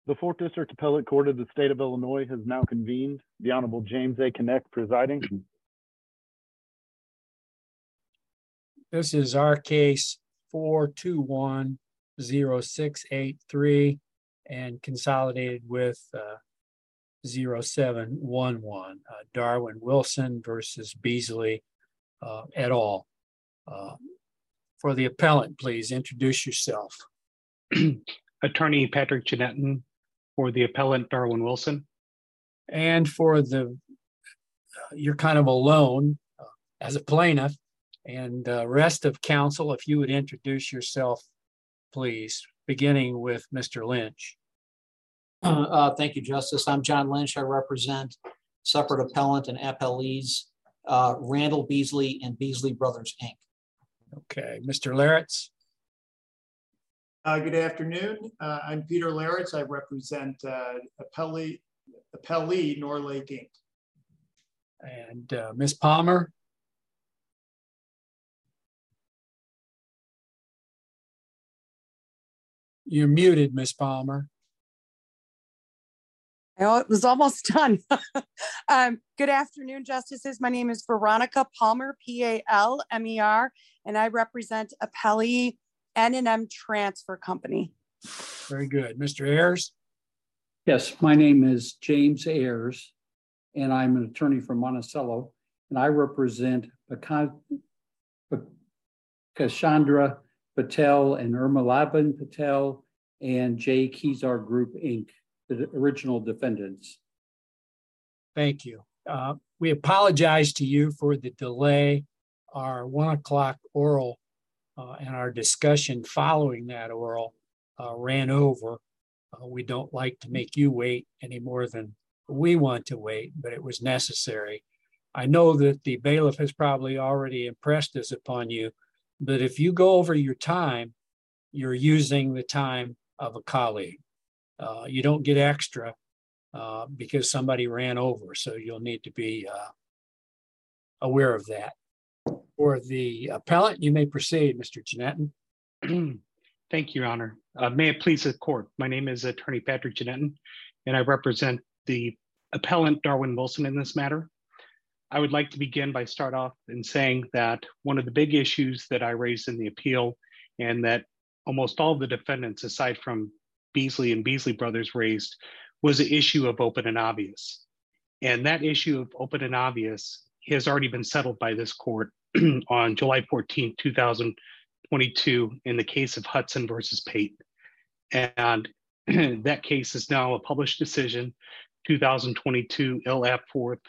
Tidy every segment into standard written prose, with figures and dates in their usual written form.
The 4th District Appellate Court of the State of Illinois has now convened. The Honorable James A. Connect presiding. This is our case 4210683 and consolidated with 0711, Darwin Wilson versus Beasley et al. For the appellant, please introduce yourself. Attorney Patrick Jeanetton for the appellant Darwin Wilson. And for you're kind of alone as a plaintiff, and rest of counsel, if you would introduce yourself, please, beginning with Mr. Lynch. Thank you, Justice. I'm John Lynch. I represent separate appellant and appellees, Randall Beasley and Beasley Brothers, Inc. Okay, Mr. Laritz. Good afternoon. I'm Peter Laritz. I represent appellee Norlake Inc. And Ms. Palmer. You're muted, Ms. Palmer. Oh, it was almost done. Good afternoon, Justices. My name is Veronica Palmer, Palmer, and I represent Appellee N&M Transfer Company. Very good. Mr. Ayers? Yes, my name is James Ayers, and I'm an attorney from Monticello, and I represent Kashandra Patel and Urmilaban Patel and J. Kezar Group, Inc., the original defendants. Thank you. We apologize to you for the delay. Our 1 o'clock oral and our discussion following that oral ran over. We don't like to make you wait any more than we want to wait, but it was necessary. I know that the bailiff has probably already impressed this upon you, but if you go over your time, you're using the time of a colleague. You don't get extra because somebody ran over, so you'll need to be aware of that. For the appellant, you may proceed, Mr. Jeanetton. Thank you, Your Honor. May it please the court. My name is Attorney Patrick Jeanetton, and I represent the appellant Darwin Wilson in this matter. I would like to begin by start off in saying that one of the big issues that I raised in the appeal, and that almost all of the defendants, aside from Beasley and Beasley Brothers, raised, was the issue of open and obvious. And that issue of open and obvious has already been settled by this court on July 14, 2022 in the case of Hudson versus Pate. And that case is now a published decision, 2022 ILAP 4th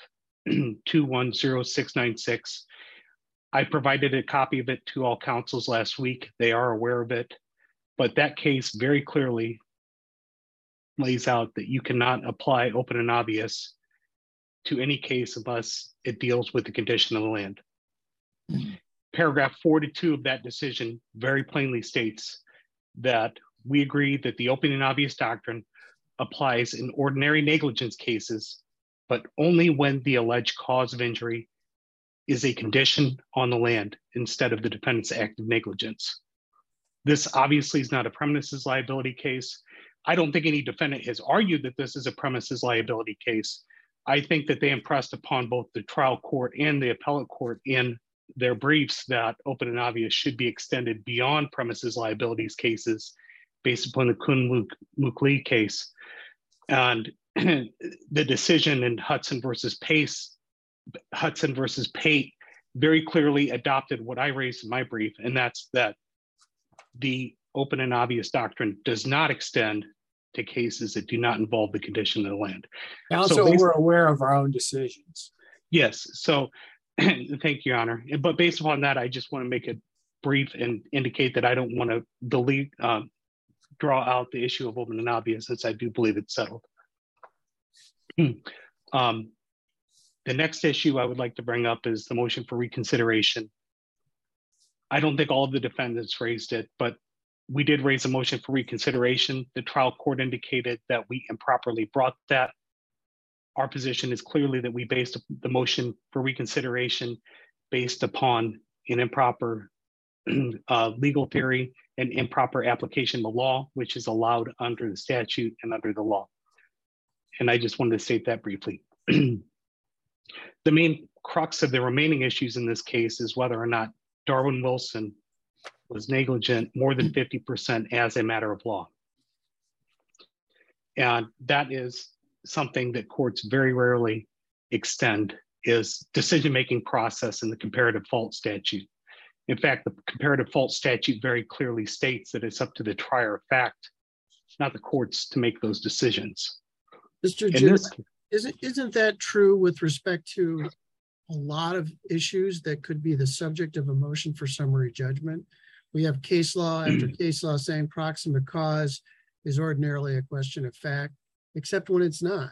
210696. I provided a copy of it to all counsels last week. They are aware of it, but that case very clearly lays out that you cannot apply open and obvious to any case unless it deals with the condition of the land. Paragraph 42 of that decision very plainly states that we agree that the open and obvious doctrine applies in ordinary negligence cases, but only when the alleged cause of injury is a condition on the land instead of the defendant's act of negligence. This obviously is not a premises liability case. I don't think any defendant has argued that this is a premises liability case. I think that they impressed upon both the trial court and the appellate court in their briefs that open and obvious should be extended beyond premises liabilities cases based upon the Kun Mook Lee case. And the decision in Hudson versus Pate very clearly adopted what I raised in my brief, and that's that the open and obvious doctrine does not extend to cases that do not involve the condition of the land. Counsel, we're aware of our own decisions. Yes, so thank you, Your Honor. But based upon that, I just want to make it brief and indicate that I don't want to draw out the issue of open and obvious, since I do believe it's settled. The next issue I would like to bring up is the motion for reconsideration. I don't think all of the defendants raised it, but we did raise a motion for reconsideration. The trial court indicated that we improperly brought that. Our position is clearly that we based the motion for reconsideration based upon an improper legal theory an improper application of the law, which is allowed under the statute and under the law. And I just wanted to state that briefly. The main crux of the remaining issues in this case is whether or not Darwin Wilson was negligent more than 50% as a matter of law. And that is something that courts very rarely extend, is decision-making process in the comparative fault statute. In fact, the comparative fault statute very clearly states that it's up to the trier of fact, not the courts, to make those decisions. Mr. Jim, isn't that true with respect to a lot of issues that could be the subject of a motion for summary judgment? We have case law after case law saying proximate cause is ordinarily a question of fact, except when it's not.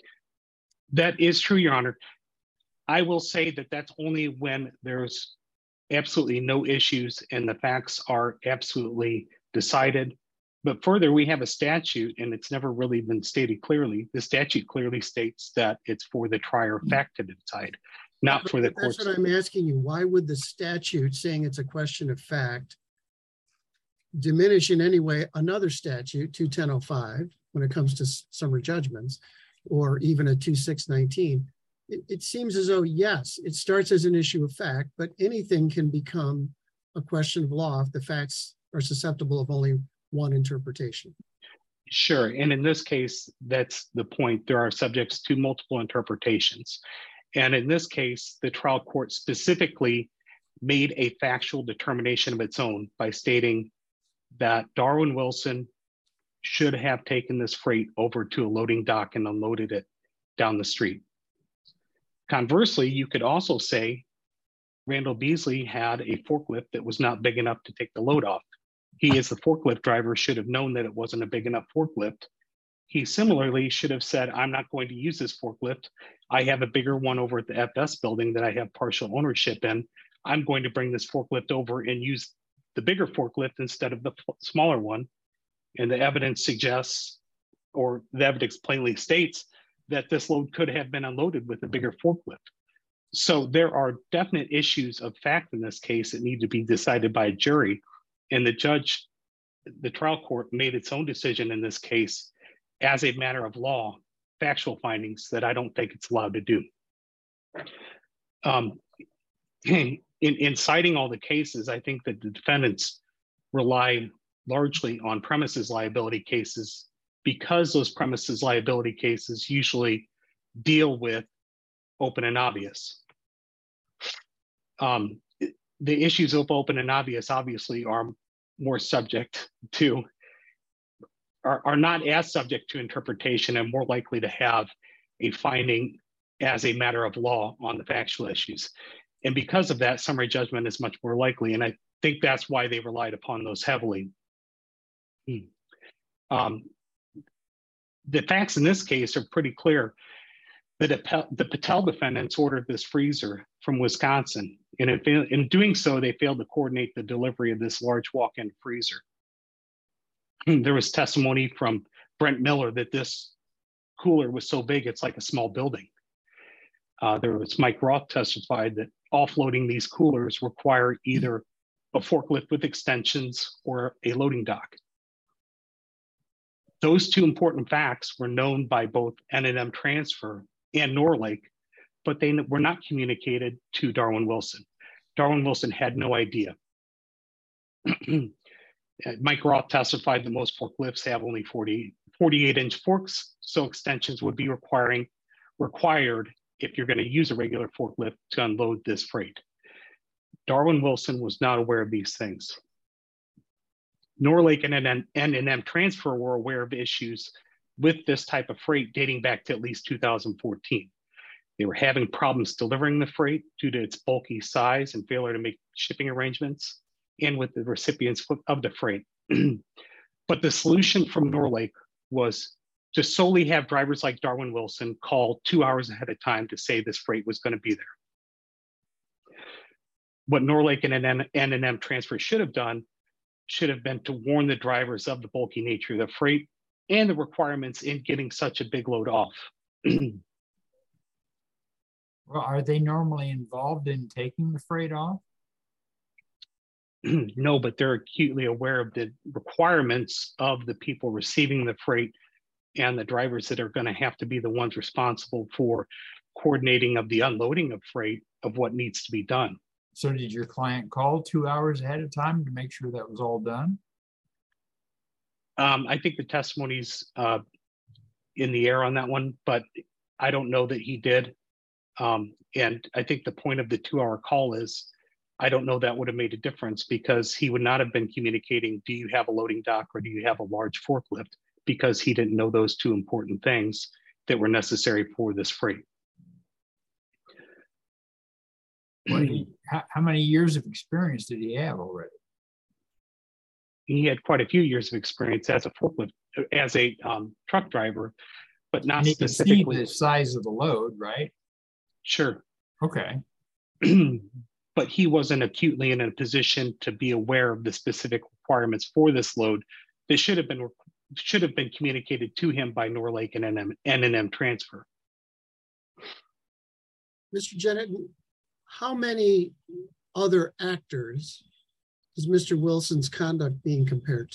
That is true, Your Honor. I will say that that's only when there's absolutely no issues and the facts are absolutely decided. But further, we have a statute, and it's never really been stated clearly. The statute clearly states that it's for the trier of fact to decide, not for the courts. That's what I'm asking you. Why would the statute saying it's a question of fact diminish in any way another statute, 21005, when it comes to summary judgments, or even a 2619? It seems as though, yes, it starts as an issue of fact, but anything can become a question of law if the facts are susceptible of only one interpretation. Sure, and in this case, that's the point. There are subjects to multiple interpretations. And in this case, the trial court specifically made a factual determination of its own by stating that Darwin Wilson should have taken this freight over to a loading dock and unloaded it down the street. Conversely, you could also say Randall Beasley had a forklift that was not big enough to take the load off. He, as the forklift driver, should have known that it wasn't a big enough forklift. He similarly should have said, I'm not going to use this forklift. I have a bigger one over at the FS building that I have partial ownership in. I'm going to bring this forklift over and use the bigger forklift instead of the smaller one. And the evidence suggests, or the evidence plainly states, that this load could have been unloaded with a bigger forklift. So there are definite issues of fact in this case that need to be decided by a jury. And the judge, the trial court, made its own decision in this case as a matter of law, factual findings that I don't think it's allowed to do. In citing all the cases, I think that the defendants rely largely on premises liability cases because those premises liability cases usually deal with open and obvious. The issues of open and obvious obviously are more subject to, are not as subject to interpretation and more likely to have a finding as a matter of law on the factual issues. And because of that, summary judgment is much more likely. And I think that's why they relied upon those heavily. The facts in this case are pretty clear. The Patel defendants ordered this freezer from Wisconsin. And in doing so, they failed to coordinate the delivery of this large walk-in freezer. There was testimony from Brent Miller that this cooler was so big, it's like a small building. There was Mike Roth testified that offloading these coolers require either a forklift with extensions or a loading dock. Those two important facts were known by both N&M Transfer and Norlake, but they were not communicated to Darwin Wilson. Darwin Wilson had no idea. Mike Roth testified that most forklifts have only 48-inch forks, so extensions would be required if you're going to use a regular forklift to unload this freight. Darwin Wilson was not aware of these things. Norlake and N&M Transfer were aware of issues with this type of freight dating back to at least 2014. They were having problems delivering the freight due to its bulky size and failure to make shipping arrangements and with the recipients of the freight. But the solution from Norlake was to solely have drivers like Darwin Wilson call 2 hours ahead of time to say this freight was going to be there. What Norlake and N&M Transfer should have done should have been to warn the drivers of the bulky nature of the freight and the requirements in getting such a big load off. Well, are they normally involved in taking the freight off? No, but they're acutely aware of the requirements of the people receiving the freight and the drivers that are going to have to be the ones responsible for coordinating of the unloading of freight of what needs to be done. So did your client call 2 hours ahead of time to make sure that was all done? I think the testimony's in the air on that one, but I don't know that he did. And I think the point of the 2-hour call is, I don't know that would have made a difference, because he would not have been communicating, do you have a loading dock or do you have a large forklift? Because he didn't know those two important things that were necessary for this freight. Well, how many years of experience did he have already? He had quite a few years of experience as a forklift, as a truck driver, but not And he can see specifically. the size of the load, right? Sure. Okay. But he wasn't acutely in a position to be aware of the specific requirements for this load that should have been communicated to him by Norlake and N&M Transfer. Mr. Jennett, how many other actors is Mr. Wilson's conduct being compared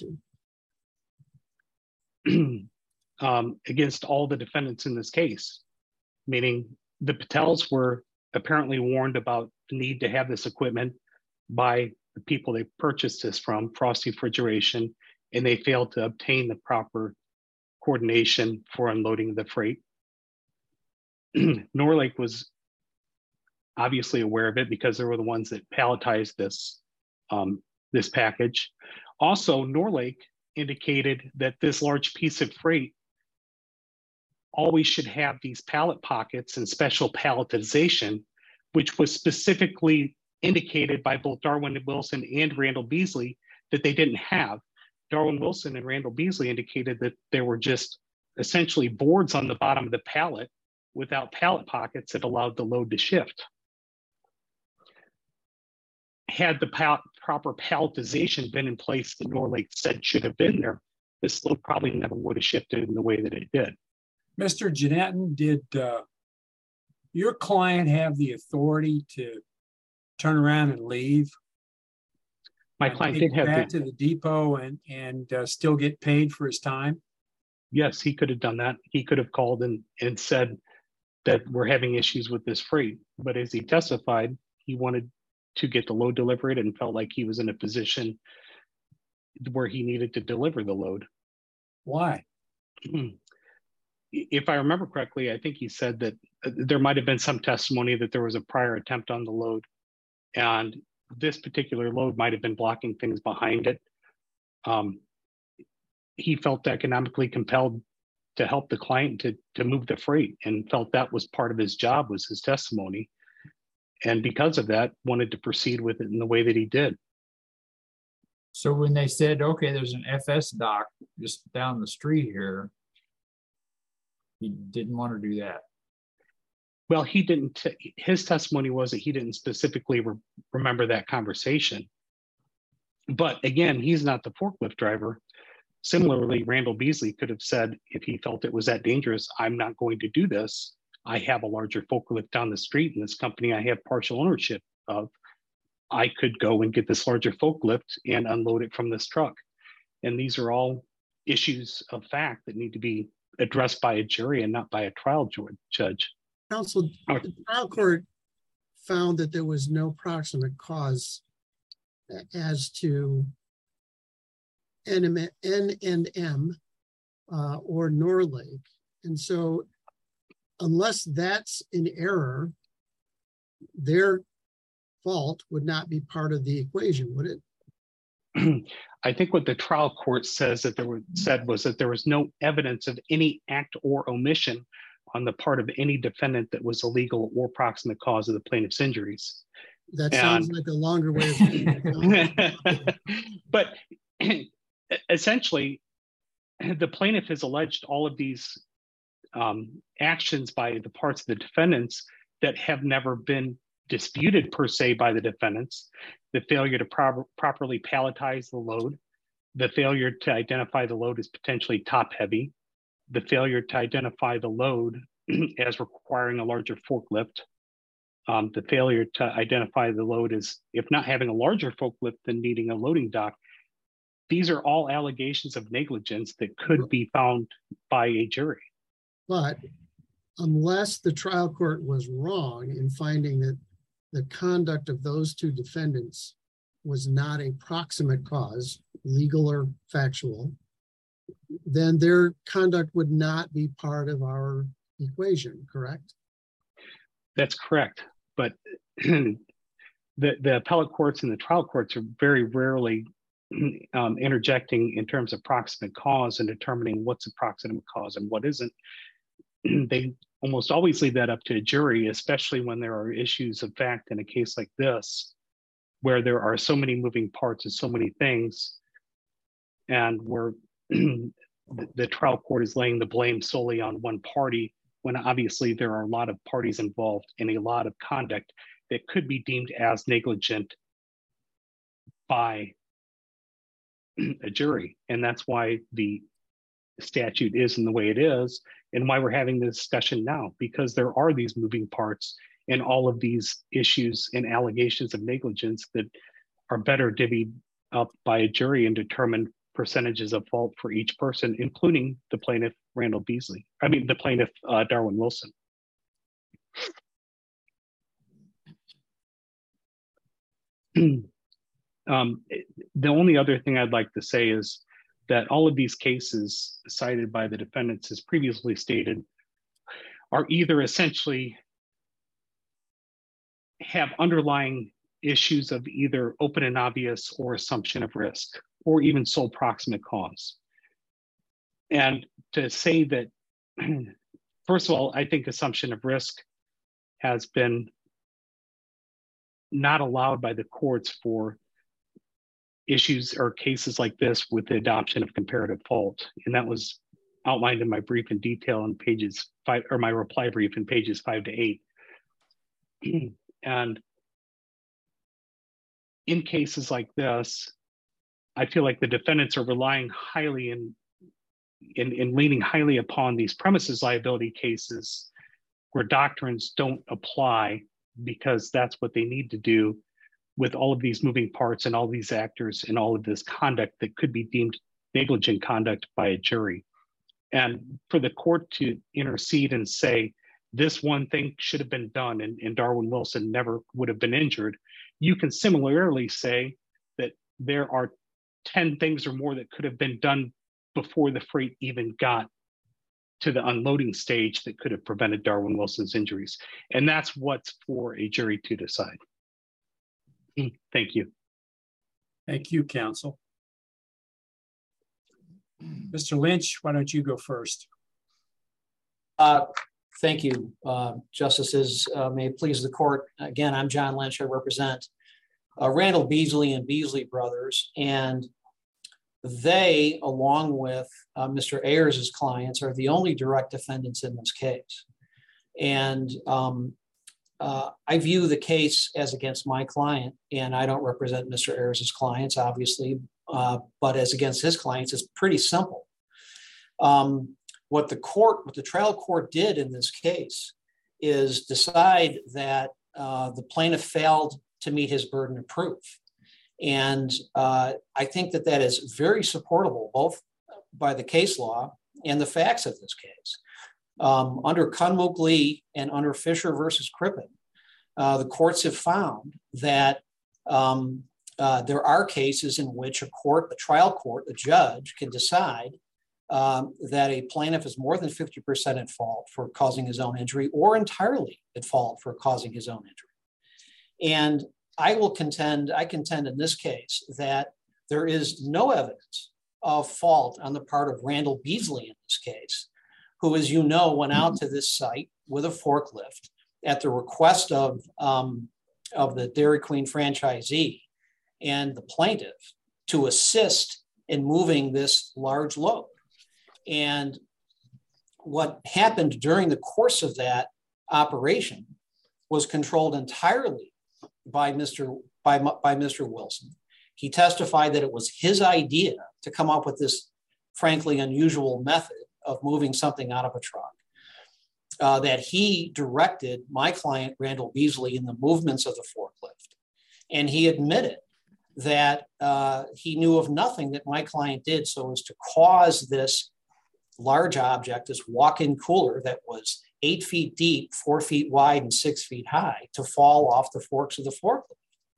to? Against all the defendants in this case, meaning the Patels were apparently warned about the need to have this equipment by the people they purchased this from, Frost Refrigeration, and they failed to obtain the proper coordination for unloading the freight. Norlake was obviously aware of it because they were the ones that palletized this, this package. Also, Norlake indicated that this large piece of freight always should have these pallet pockets and special palletization, which was specifically indicated by both Darwin Wilson and Randall Beasley that they didn't have. Darwin Wilson and Randall Beasley indicated that there were just essentially boards on the bottom of the pallet without pallet pockets that allowed the load to shift. Had the proper palletization been in place that Norlake said should have been there, this load probably never would have shifted in the way that it did. Mr. Jennetton, did your client have the authority to turn around and leave? My client did have back to the depot and still get paid for his time? Yes, he could have done that. He could have called and said that we're having issues with this freight. But as he testified, he wanted to get the load delivered and felt like he was in a position where he needed to deliver the load. Why? If I remember correctly, I think he said that there might have been some testimony that there was a prior attempt on the load, and this particular load might have been blocking things behind it. He felt economically compelled to help the client to move the freight, and felt that was part of his job, was his testimony. And because of that, wanted to proceed with it in the way that he did. So when they said, okay, there's an FS dock just down the street here, he didn't want to do that. Well, he didn't. His testimony was that he didn't specifically remember that conversation. But again, he's not the forklift driver. Similarly, Randall Beasley could have said, if he felt it was that dangerous, I'm not going to do this. I have a larger forklift down the street in this company I have partial ownership of. I could go and get this larger forklift and unload it from this truck. And these are all issues of fact that need to be addressed by a jury and not by a trial judge. Counsel, the trial court found that there was no proximate cause as to N&M or Norlake. And so unless that's in error, their fault would not be part of the equation, would it? I think what the trial court said was that there was no evidence of any act or omission on the part of any defendant that was illegal or proximate cause of the plaintiff's injuries. That sounds like a longer way of saying it. But essentially, the plaintiff has alleged all of these actions by the parts of the defendants that have never been disputed per se by the defendants. The failure to properly palletize the load, the failure to identify the load as potentially top heavy, the failure to identify the load as requiring a larger forklift, the failure to identify the load as, if not having a larger forklift, then needing a loading dock. These are all allegations of negligence that could be found by a jury. But unless the trial court was wrong in finding that the conduct of those two defendants was not a proximate cause, legal or factual, then their conduct would not be part of our equation, correct? That's correct. But the appellate courts and the trial courts are very rarely interjecting in terms of proximate cause and determining what's a proximate cause and what isn't. They almost always leave that up to a jury, especially when there are issues of fact in a case like this, where there are so many moving parts and so many things, and where the trial court is laying the blame solely on one party, when obviously there are a lot of parties involved in a lot of conduct that could be deemed as negligent by a jury. And that's why the statute is in the way it is, and why we're having this discussion now, because there are these moving parts and all of these issues and allegations of negligence that are better divvied up by a jury and determine percentages of fault for each person, including the plaintiff, the plaintiff, Darwin Wilson. The only other thing I'd like to say is that all of these cases cited by the defendants, as previously stated, are either essentially have underlying issues of either open and obvious or assumption of risk, or even sole proximate cause. And to say that, first of all, I think assumption of risk has been not allowed by the courts for issues or cases like this with the adoption of comparative fault. And that was outlined in my brief in detail in pages 5, or my reply brief in pages 5 to 8. And in cases like this, I feel like the defendants are relying highly in leaning highly upon these premises liability cases where doctrines don't apply, because that's what they need to do with all of these moving parts and all these actors and all of this conduct that could be deemed negligent conduct by a jury. And for the court to intercede and say, this one thing should have been done and Darwin Wilson never would have been injured, you can similarly say that there are 10 things or more that could have been done before the freight even got to the unloading stage that could have prevented Darwin Wilson's injuries. And that's what's for a jury to decide. Thank you. Thank you, counsel. Mr. Lynch, why don't you go first? Thank you, Justices. May it please the court. Again, I'm John Lynch. I represent Randall Beasley and Beasley Brothers, and they, along with Mr. Ayers' clients, are the only direct defendants in this case. And I view the case as against my client, and I don't represent Mr. Ayers' clients, obviously, but as against his clients, it's pretty simple. What the trial court did in this case is decide that the plaintiff failed to meet his burden of proof. And I think that that is very supportable, both by the case law and the facts of this case. Under Kunmuk Lee and under Fisher versus Crippen, the courts have found that there are cases in which a trial court, a judge can decide that a plaintiff is more than 50% at fault for causing his own injury or entirely at fault for causing his own injury. And I contend in this case that there is no evidence of fault on the part of Randall Beasley in this case, who, as you know, went out to this site with a forklift at the request of the Dairy Queen franchisee and the plaintiff to assist in moving this large load. And what happened during the course of that operation was controlled entirely by Mr. Wilson. He testified that it was his idea to come up with this frankly unusual method of moving something out of a truck. that he directed my client, Randall Beasley, in the movements of the forklift. And he admitted that he knew of nothing that my client did so as to cause this large object, this walk-in cooler that was 8 feet deep, 4 feet wide, and 6 feet high, to fall off the forks of the forklift.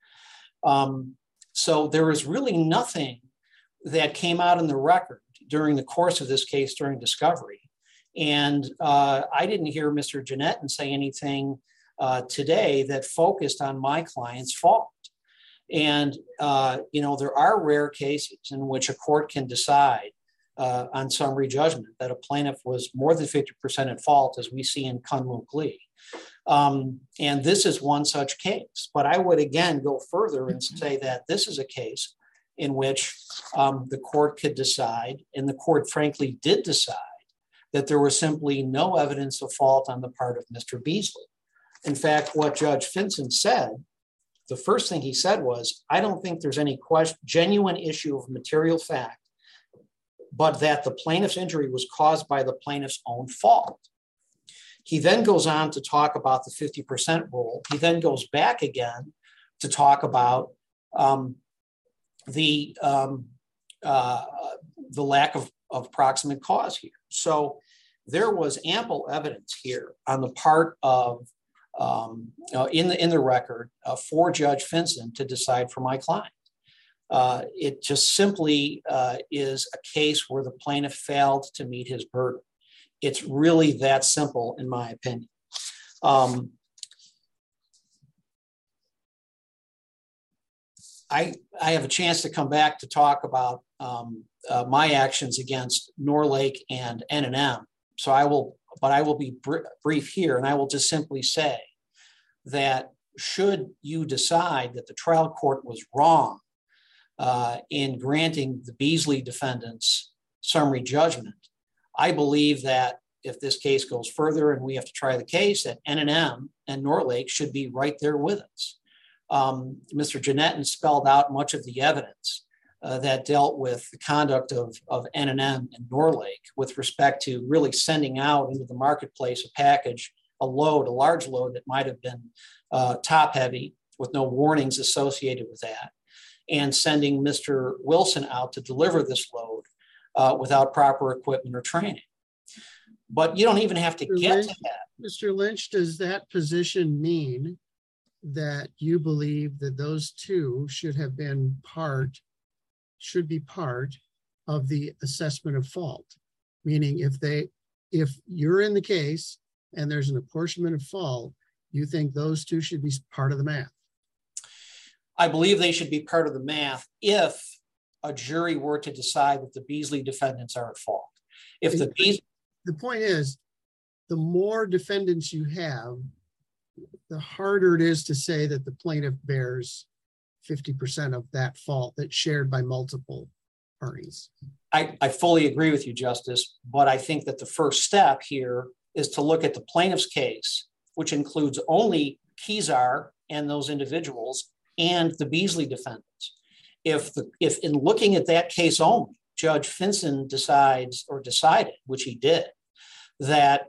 So there was really nothing that came out in the record during the course of this case during discovery. And I didn't hear Mr. Jeanette say anything today that focused on my client's fault. And, there are rare cases in which a court can decide on summary judgment that a plaintiff was more than 50% at fault, as we see in Kunmuk Lee. And this is one such case. But I would again go further and say that this is a case in which the court could decide, and the court frankly did decide, that there was simply no evidence of fault on the part of Mr. Beasley. In fact, what Judge Finson said, the first thing he said was, I don't think there's any genuine issue of material fact, but that the plaintiff's injury was caused by the plaintiff's own fault. He then goes on to talk about the 50% rule. He then goes back again to talk about the lack of proximate cause here. So there was ample evidence here on the part of, in the record, for Judge Finson to decide for my client. It just simply is a case where the plaintiff failed to meet his burden. It's really that simple, in my opinion. I have a chance to come back to talk about my actions against Norlake and N&M. So I will be brief here, and I will just simply say that should you decide that the trial court was wrong in granting the Beasley defendants summary judgment, I believe that if this case goes further and we have to try the case, that N&M and Norlake should be right there with us. Mr. Jeanette spelled out much of the evidence that dealt with the conduct of N&M and Norlake with respect to really sending out into the marketplace a package, a large load that might have been top heavy with no warnings associated with that, and sending Mr. Wilson out to deliver this load without proper equipment or training. But you don't even have to get to that. Mr. Lynch, does that position mean that you believe that those two should be part of the assessment of fault? Meaning if you're in the case and there's an apportionment of fault, you think those two should be part of the math? I believe they should be part of the math if a jury were to decide that the Beasley defendants are at fault. The point is, the more defendants you have, the harder it is to say that the plaintiff bears 50% of that fault that's shared by multiple parties. I fully agree with you, Justice, but I think that the first step here is to look at the plaintiff's case, which includes only Kezar and those individuals and the Beasley defendants. If in looking at that case only, Judge Finson decided, which he did, that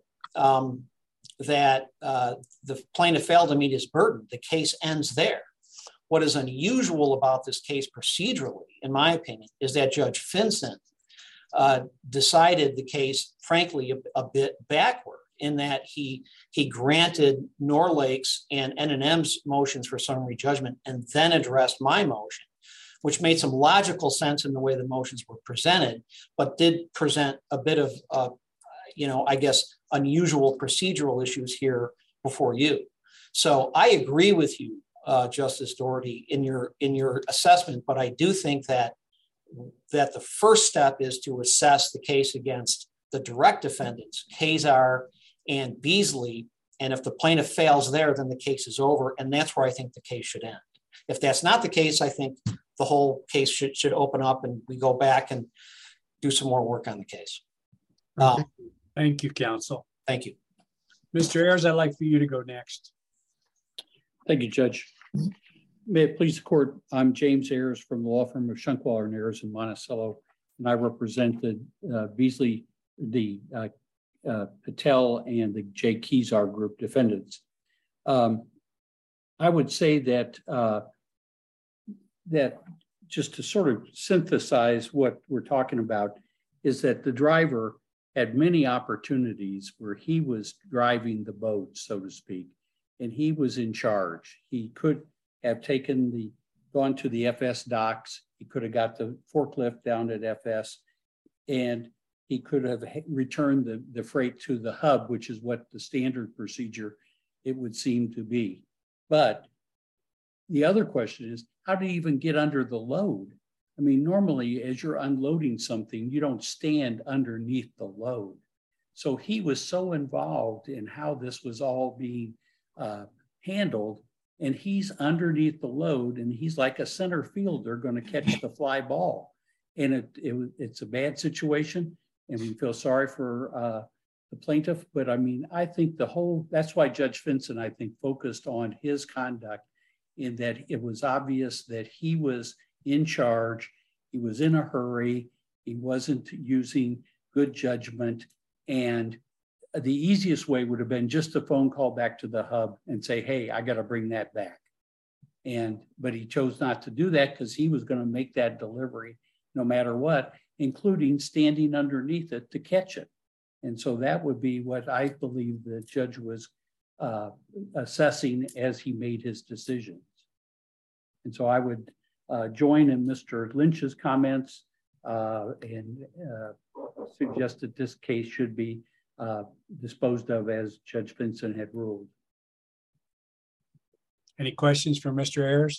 the plaintiff failed to meet his burden, the case ends there. What is unusual about this case procedurally, in my opinion, is that Judge Finson decided the case, frankly, a bit backward, in that he granted Norlake's and N&M's motions for summary judgment and then addressed my motion, which made some logical sense in the way the motions were presented, but did present a bit of, I guess, unusual procedural issues here before you. So I agree with you, Justice Doherty, in your assessment, but I do think that the first step is to assess the case against the direct defendants, Kezar and Beasley, and if the plaintiff fails there, then the case is over, and that's where I think the case should end. If that's not the case, I think the whole case should open up and we go back and do some more work on the case. Thank you, counsel. Thank you. Mr. Ayers, I'd like for you to go next. Thank you, Judge. May it please the court, I'm James Ayers from the law firm of Shunkwaller & Ayers in Monticello, and I represent the Beasley, the Patel and the Jay Kezar group defendants. I would say that that just to sort of synthesize what we're talking about is that the driver had many opportunities where he was driving the boat, so to speak, and he was in charge. He could have gone to the FS docks. He could have got the forklift down at FS, and he could have returned the freight to the hub, which is what the standard procedure it would seem to be. But the other question is, how do you even get under the load? I mean, normally as you're unloading something, you don't stand underneath the load. So he was so involved in how this was all being handled, and he's underneath the load, and he's like a center fielder going to catch the fly ball. And it's a bad situation, and we feel sorry for the plaintiff. But I mean, I think that's why Judge Vinson, I think, focused on his conduct, in that it was obvious that he was in charge, he was in a hurry, he wasn't using good judgment, and the easiest way would have been just a phone call back to the hub and say, hey, I got to bring that back. But he chose not to do that because he was going to make that delivery no matter what, including standing underneath it to catch it. And so that would be what I believe the judge was assessing as he made his decisions. And so I would join in Mr. Lynch's comments and suggest that this case should be disposed of as Judge Vinson had ruled. Any questions for Mr. Ayers?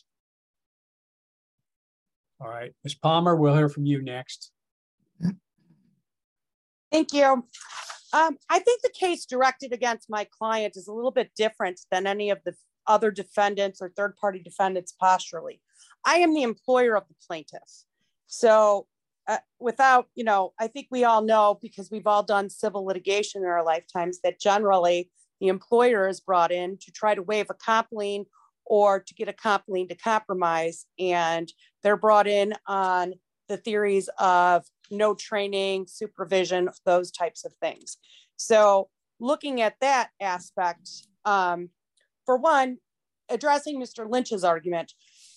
All right, Ms. Palmer, we'll hear from you next. Thank you. I think the case directed against my client is a little bit different than any of the other defendants or third-party defendants posturally. I am the employer of the plaintiff. So without, I think we all know, because we've all done civil litigation in our lifetimes, that generally the employer is brought in to try to waive a comp lien or to get a comp lien to compromise. And they're brought in on the theories of no training, supervision, those types of things. So looking at that aspect, for one, addressing Mr. Lynch's argument,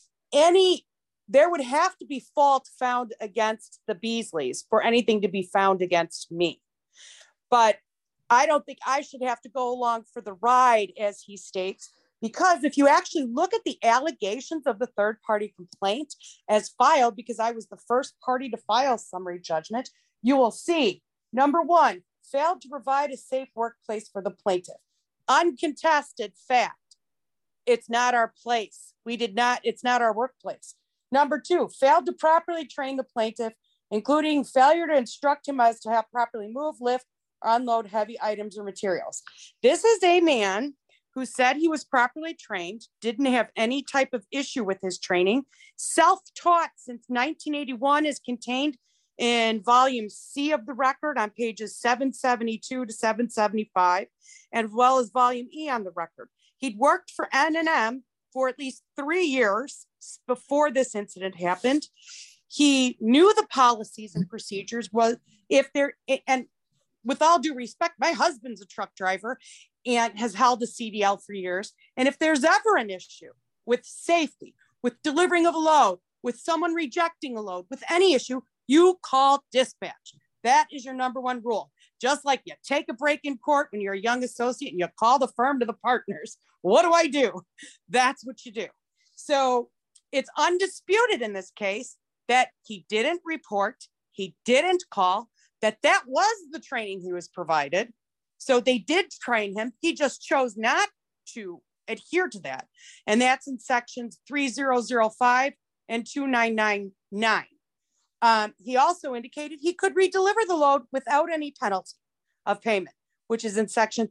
there would have to be fault found against the Beasleys for anything to be found against me. But I don't think I should have to go along for the ride, as he states, because if you actually look at the allegations of the third-party complaint as filed, because I was the first party to file summary judgment, you will see, number one, failed to provide a safe workplace for the plaintiff. Uncontested fact. It's not our place. It's not our workplace. Number two, failed to properly train the plaintiff, including failure to instruct him as to how to properly move, lift, or unload heavy items or materials. This is a man who said he was properly trained, didn't have any type of issue with his training, self-taught since 1981, is contained in volume C of the record on pages 772 to 775, as well as volume E on the record. He'd worked for N&M for at least 3 years before this incident happened. He knew the policies and procedures and with all due respect, my husband's a truck driver and has held a CDL for years. And if there's ever an issue with safety, with delivering of a load, with someone rejecting a load, with any issue, you call dispatch. That is your number one rule. Just like you take a break in court when you're a young associate and you call the firm to the partners. What do I do? That's what you do. So it's undisputed in this case that he didn't report, he didn't call, that was the training he was provided. So they did train him. He just chose not to adhere to that. And that's in sections 3005 and 2999. He also indicated he could redeliver the load without any penalty of payment, which is in section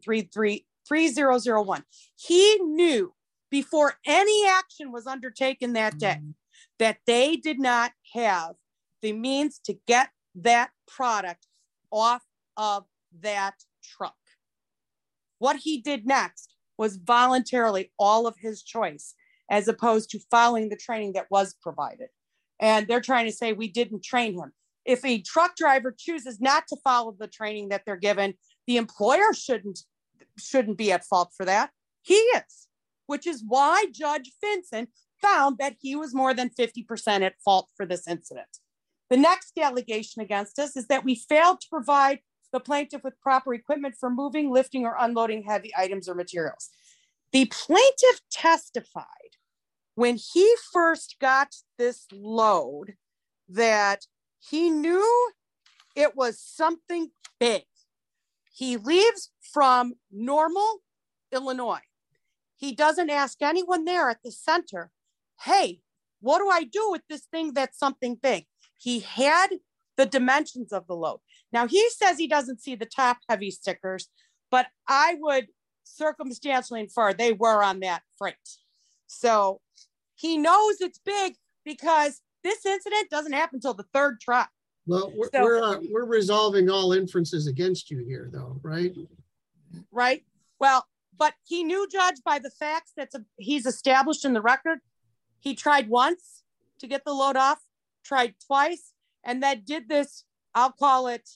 3001. He knew before any action was undertaken that day that they did not have the means to get that product off of that truck. What he did next was voluntarily all of his choice, as opposed to following the training that was provided. And they're trying to say we didn't train him. if a truck driver chooses not to follow the training that they're given, the employer shouldn't be at fault for that. He is, which is why Judge Finson found that he was more than 50% at fault for this incident. The next allegation against us is that we failed to provide the plaintiff with proper equipment for moving, lifting, or unloading heavy items or materials. The plaintiff testified when he first got this load that he knew it was something big. He leaves from Normal, Illinois. He doesn't ask anyone there at the center, hey, what do I do with this thing that's something big? He had the dimensions of the load. Now, he says he doesn't see the top heavy stickers, but I would circumstantially infer they were on that freight. So he knows it's big because this incident doesn't happen until the third try. Well, we're resolving all inferences against you here, though, right? Right. Well, but he knew, Judge, by the facts that he's established in the record, he tried once to get the load off, tried twice, and then did this, I'll call it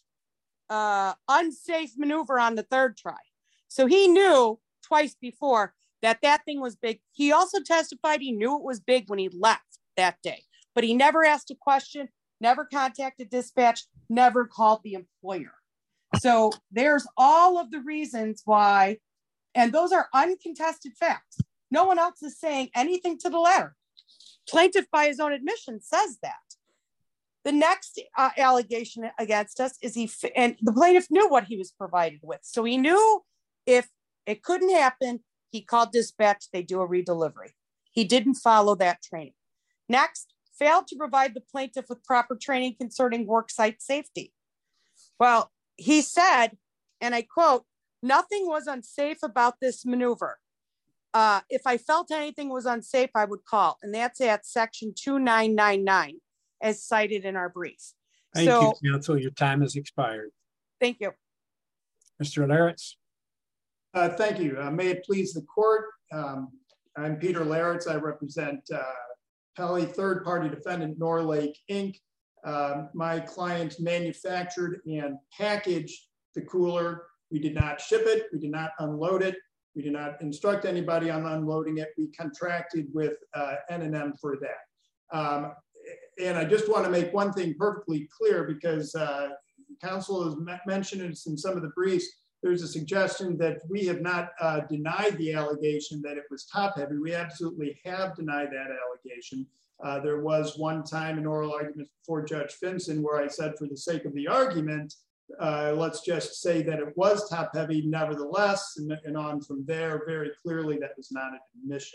unsafe maneuver on the third try. So he knew twice before that that thing was big. He also testified he knew it was big when he left that day, but he never asked a question, never contacted dispatch, never called the employer. So there's all of the reasons why, and those are uncontested facts. No one else is saying anything to the latter. Plaintiff, by his own admission, says that. The next allegation against us is and the plaintiff knew what he was provided with. So he knew if it couldn't happen, he called dispatch, they do a redelivery. He didn't follow that training. Next, failed to provide the plaintiff with proper training concerning worksite safety. Well, he said, and I quote, nothing was unsafe about this maneuver. If I felt anything was unsafe, I would call. And that's at section 2999, as cited in our brief. Thank you, counsel. Your time has expired. Thank you. Mr. Laritz. Thank you. May it please the court. I'm Peter Laritz. I represent Pelley third-party defendant Norlake Inc. My client manufactured and packaged the cooler. We did not ship it. We did not unload it. We did not instruct anybody on unloading it. We contracted with N&M for that. And I just want to make one thing perfectly clear because counsel has mentioned it in some of the briefs. There's a suggestion that we have not denied the allegation that it was top heavy. We absolutely have denied that allegation. There was one time an oral argument before Judge Finson where I said, for the sake of the argument, let's just say that it was top heavy nevertheless, and on from there, very clearly that was not an admission.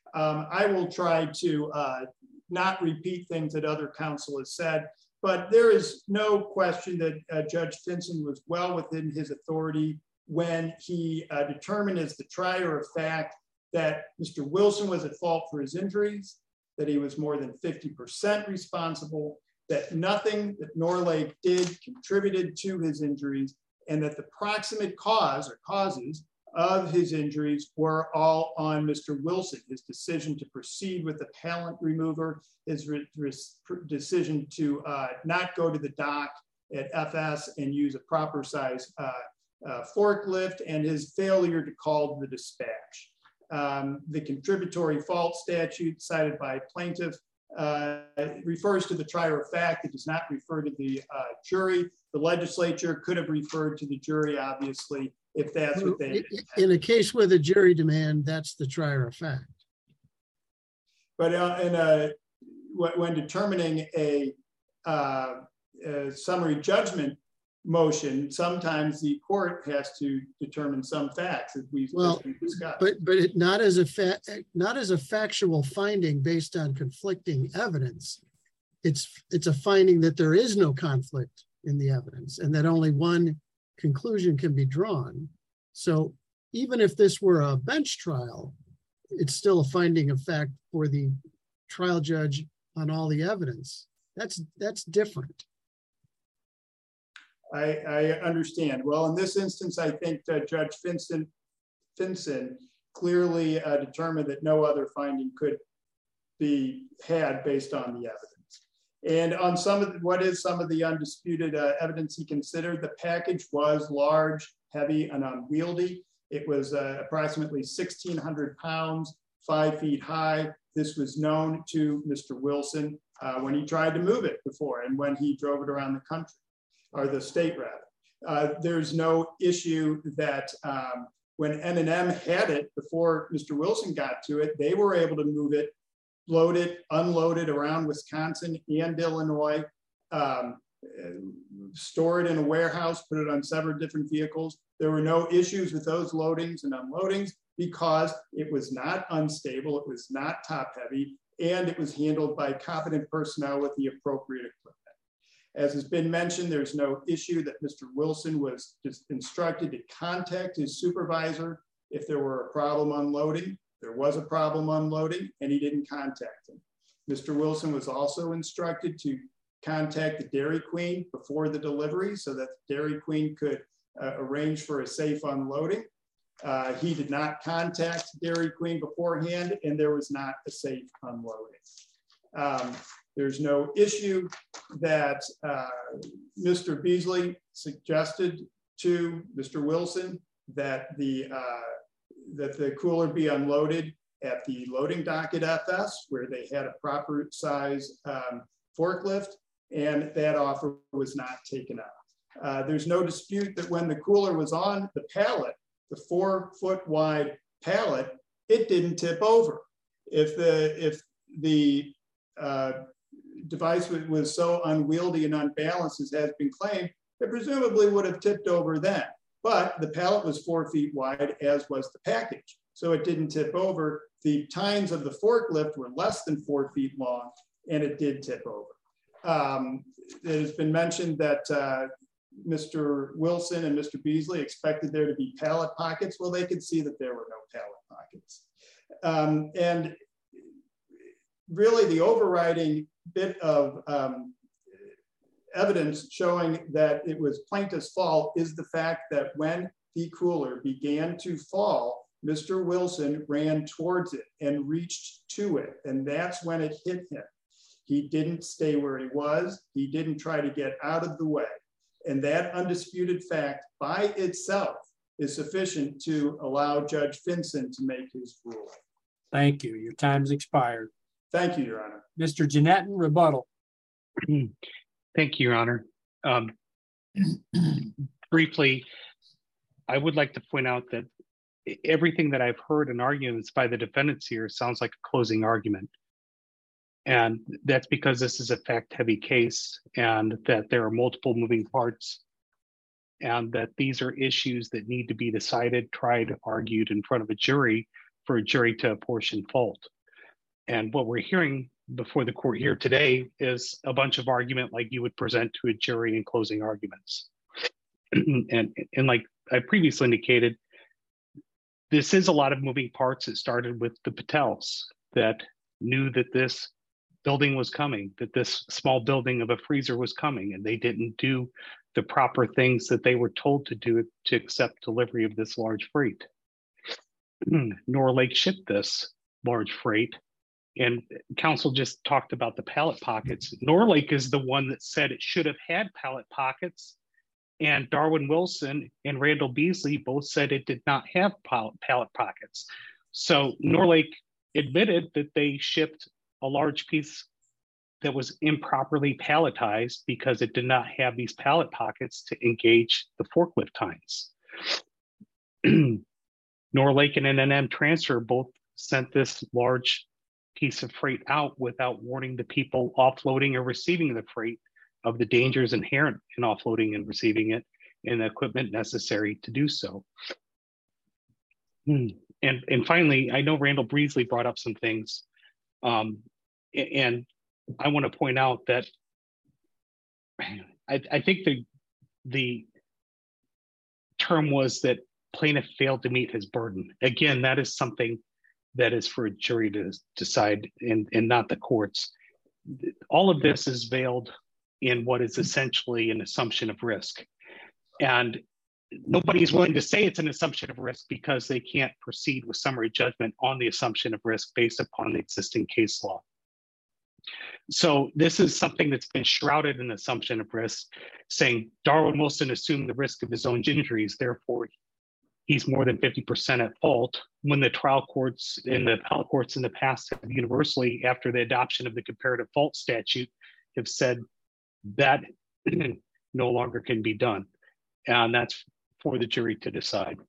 I will try to not repeat things that other counsel has said, but there is no question that Judge Finson was well within his authority when he determined as the trier of fact that Mr. Wilson was at fault for his injuries, that he was more than 50% responsible, that nothing that Norlake did contributed to his injuries, and that the proximate cause or causes of his injuries were all on Mr. Wilson, his decision to proceed with the pallet remover, his decision to not go to the dock at FS and use a proper size forklift, and his failure to call the dispatch. The contributory fault statute cited by plaintiff refers to the trier of fact. It does not refer to the jury. The legislature could have referred to the jury, obviously, if that's what they in a case with a jury demand, that's the trier of fact. But when determining a summary judgment motion, sometimes the court has to determine some facts, as we discussed. But not as a factual finding based on conflicting evidence. It's a finding that there is no conflict in the evidence and that only one conclusion can be drawn. So even if this were a bench trial, it's still a finding of fact for the trial judge on all the evidence. That's different. I understand. Well, in this instance, I think that Judge Finson clearly determined that no other finding could be had based on the evidence. And on some of the undisputed evidence he considered, the package was large, heavy, and unwieldy. It was approximately 1,600 pounds, 5 feet high. This was known to Mr. Wilson when he tried to move it before and when he drove it around the country, or the state rather. There's no issue that when N&M had it before Mr. Wilson got to it, they were able to move it, load it, unload it around Wisconsin and Illinois, store it in a warehouse, put it on several different vehicles. There were no issues with those loadings and unloadings because it was not unstable, it was not top heavy, and it was handled by competent personnel with the appropriate equipment. As has been mentioned, there's no issue that Mr. Wilson was just instructed to contact his supervisor if there were a problem unloading. There was a problem unloading and he didn't contact him. Mr. Wilson was also instructed to contact the Dairy Queen before the delivery so that the Dairy Queen could arrange for a safe unloading. He did not contact Dairy Queen beforehand and there was not a safe unloading. There's no issue that Mr. Beasley suggested to Mr. Wilson that the cooler be unloaded at the loading dock at FS, where they had a proper size forklift, and that offer was not taken up. There's no dispute that when the cooler was on the pallet, the 4 foot wide pallet, it didn't tip over. If the device was so unwieldy and unbalanced as has been claimed, it presumably would have tipped over then. But the pallet was 4 feet wide, as was the package. So it didn't tip over. The tines of the forklift were less than 4 feet long, and it did tip over. It has been mentioned that Mr. Wilson and Mr. Beasley expected there to be pallet pockets. Well, they could see that there were no pallet pockets. And really the overriding bit of evidence showing that it was plaintiff's fault is the fact that when the cooler began to fall, Mr. Wilson ran towards it and reached to it, and that's when it hit him. He didn't stay where he was. He didn't try to get out of the way. And that undisputed fact by itself is sufficient to allow Judge Finson to make his ruling. Thank you. Your time's expired. Thank you, Your Honor. Mr. Jeanetton, rebuttal. Thank you, Your Honor. Briefly, I would like to point out that everything that I've heard in arguments by the defendants here sounds like a closing argument. And that's because this is a fact-heavy case and that there are multiple moving parts and that these are issues that need to be decided, tried, argued in front of a jury for a jury to apportion fault. And what we're hearing before the court here today is a bunch of argument like you would present to a jury in closing arguments. and like I previously indicated, this is a lot of moving parts. It started with the Patels that knew that this building was coming, that this small building of a freezer was coming, and they didn't do the proper things that they were told to do to accept delivery of this large freight. Norlake shipped this large freight, and counsel just talked about the pallet pockets. Norlake is the one that said it should have had pallet pockets, and Darwin Wilson and Randall Beasley both said it did not have pallet pockets. So Norlake admitted that they shipped a large piece that was improperly palletized because it did not have these pallet pockets to engage the forklift tines. Norlake and N&M Transfer both sent this large piece of freight out without warning the people offloading or receiving the freight of the dangers inherent in offloading and receiving it and the equipment necessary to do so. And finally, I know Randall Beasley brought up some things, and I want to point out that I think the term was that plaintiff failed to meet his burden. Again, that is something that is for a jury to decide and not the courts. All of this is veiled in what is essentially an assumption of risk. And nobody's willing to say it's an assumption of risk because they can't proceed with summary judgment on the assumption of risk based upon the existing case law. So this is something that's been shrouded in assumption of risk, saying Darwin Wilson assumed the risk of his own injuries, therefore he's more than 50% at fault, when the trial courts and the appellate courts in the past have universally, after the adoption of the comparative fault statute, have said that no longer can be done. And that's for the jury to decide.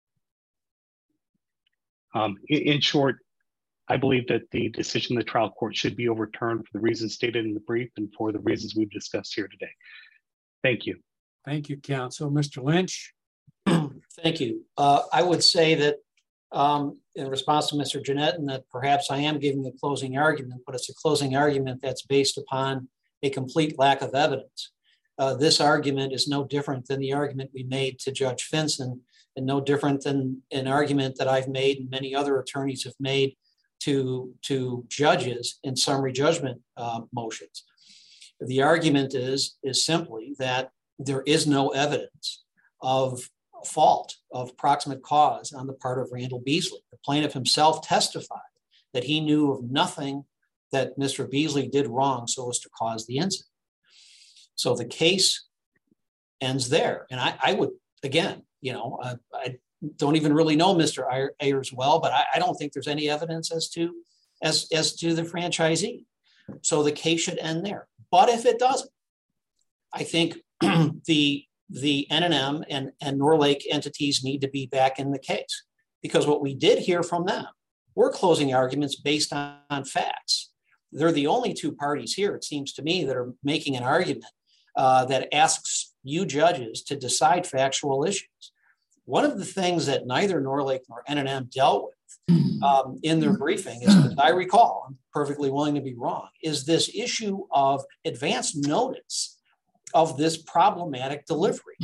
In short, I believe that the decision of the trial court should be overturned for the reasons stated in the brief and for the reasons we've discussed here today. Thank you. Thank you, counsel. Mr. Lynch. Thank you. I would say that in response to Mr. Jeanette, and that perhaps I am giving a closing argument, but it's a closing argument that's based upon a complete lack of evidence. This argument is no different than the argument we made to Judge Finson, and no different than an argument that I've made and many other attorneys have made to judges in summary judgment motions. The argument is simply that there is no evidence of fault, of proximate cause on the part of Randall Beasley. The plaintiff himself testified that he knew of nothing that Mr. Beasley did wrong so as to cause the incident. So the case ends there. And I would, again, I don't even really know Mr. Ayers well, but I don't think there's any evidence as to the franchisee. So the case should end there. But if it doesn't, I think the NNM and Norlake entities need to be back in the case, because what we did hear from them were closing arguments based on facts. They're the only two parties here, it seems to me, that are making an argument that asks you judges to decide factual issues. One of the things that neither Norlake nor NNM dealt with in their briefing, as I recall, I'm perfectly willing to be wrong, is this issue of advance notice of this problematic delivery.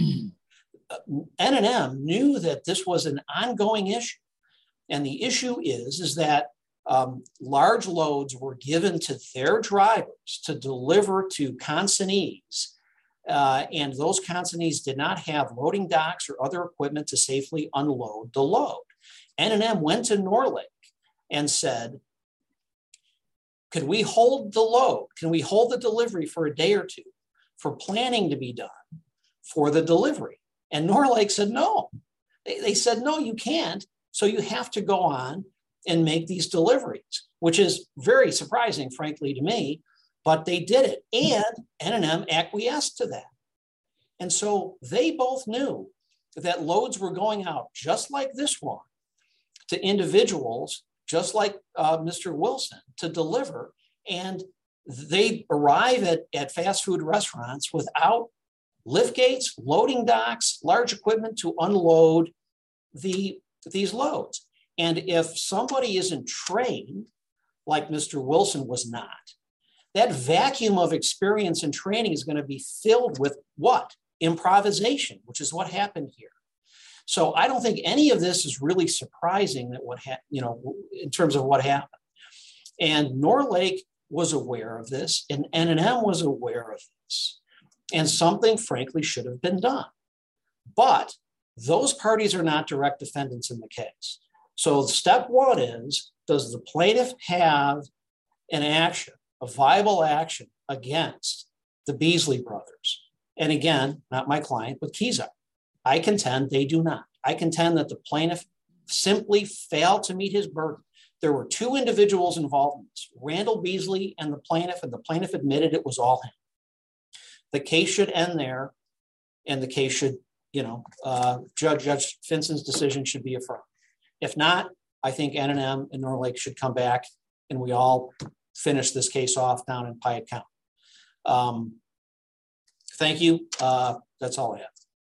NNM knew that this was an ongoing issue. And the issue is that large loads were given to their drivers to deliver to consignees. And those consignees did not have loading docks or other equipment to safely unload the load. NNM went to Norlake and said, could we hold the load? Can we hold the delivery for a day or two for planning to be done for the delivery? And Norlake said, no. They said, no, you can't. So you have to go on and make these deliveries, which is very surprising, frankly, to me, but they did it. And NNM acquiesced to that. And so they both knew that loads were going out just like this one to individuals, just like Mr. Wilson, to deliver. And they arrive at fast food restaurants without lift gates, loading docks, large equipment to unload these loads. And if somebody isn't trained, like Mr. Wilson was not, that vacuum of experience and training is going to be filled with what? Improvisation, which is what happened here. So I don't think any of this is really surprising that in terms of what happened. And Norlake was aware of this, and NNM was aware of this. And something, frankly, should have been done. But those parties are not direct defendants in the case. So step one is, does the plaintiff have an action, a viable action against the Beasley brothers? And again, not my client, but Kezar. I contend they do not. I contend that the plaintiff simply failed to meet his burden. There were two individuals involved in this, Randall Beasley and the plaintiff admitted it was all him. The case should end there, and the case should, Judge Finson's decision should be affirmed. If not, I think NNM and Norlake should come back and we all finish this case off down in Piatt County. Thank you. That's all I have.